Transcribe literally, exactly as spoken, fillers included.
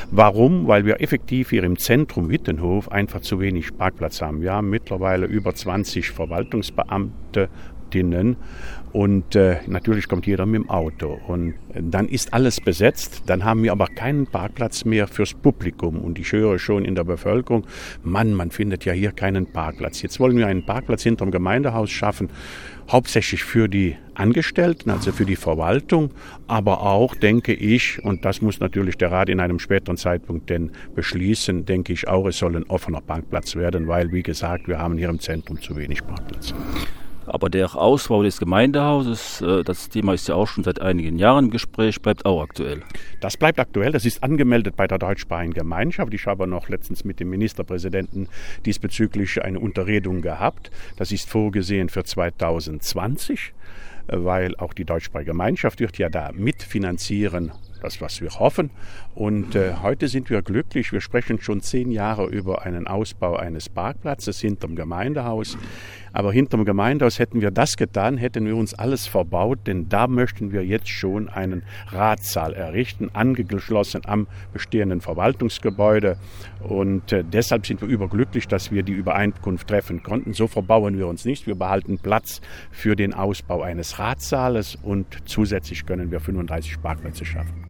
Warum? Weil wir effektiv hier im Zentrum Wittenhof einfach zu wenig Parkplatz haben. Wir haben mittlerweile über zwanzig Verwaltungsbeamte und äh, natürlich kommt jeder mit dem Auto und dann ist alles besetzt, dann haben wir aber keinen Parkplatz mehr fürs Publikum und ich höre schon in der Bevölkerung, Mann, man findet ja hier keinen Parkplatz. Jetzt wollen wir einen Parkplatz hinterm Gemeindehaus schaffen, hauptsächlich für die Angestellten, also für die Verwaltung, aber auch, denke ich, und das muss natürlich der Rat in einem späteren Zeitpunkt denn beschließen, denke ich auch, es soll ein offener Parkplatz werden, weil, wie gesagt, wir haben hier im Zentrum zu wenig Parkplätze. Aber der Ausbau des Gemeindehauses, das Thema ist ja auch schon seit einigen Jahren im Gespräch, bleibt auch aktuell. Das bleibt aktuell, das ist angemeldet bei der Deutschsprachigen Gemeinschaft. Ich habe noch letztens mit dem Ministerpräsidenten diesbezüglich eine Unterredung gehabt. Das ist vorgesehen für zweitausendzwanzig, weil auch die Deutschsprachige Gemeinschaft wird ja da mitfinanzieren, das, was wir hoffen. Und äh, heute sind wir glücklich. Wir sprechen schon zehn Jahre über einen Ausbau eines Parkplatzes hinterm Gemeindehaus. Aber hinterm Gemeindehaus hätten wir das getan, hätten wir uns alles verbaut, denn da möchten wir jetzt schon einen Ratssaal errichten, angeschlossen am bestehenden Verwaltungsgebäude. Und äh, deshalb sind wir überglücklich, dass wir die Übereinkunft treffen konnten. So verbauen wir uns nicht. Wir behalten Platz für den Ausbau eines Ratssaales und zusätzlich können wir fünfunddreißig Parkplätze schaffen.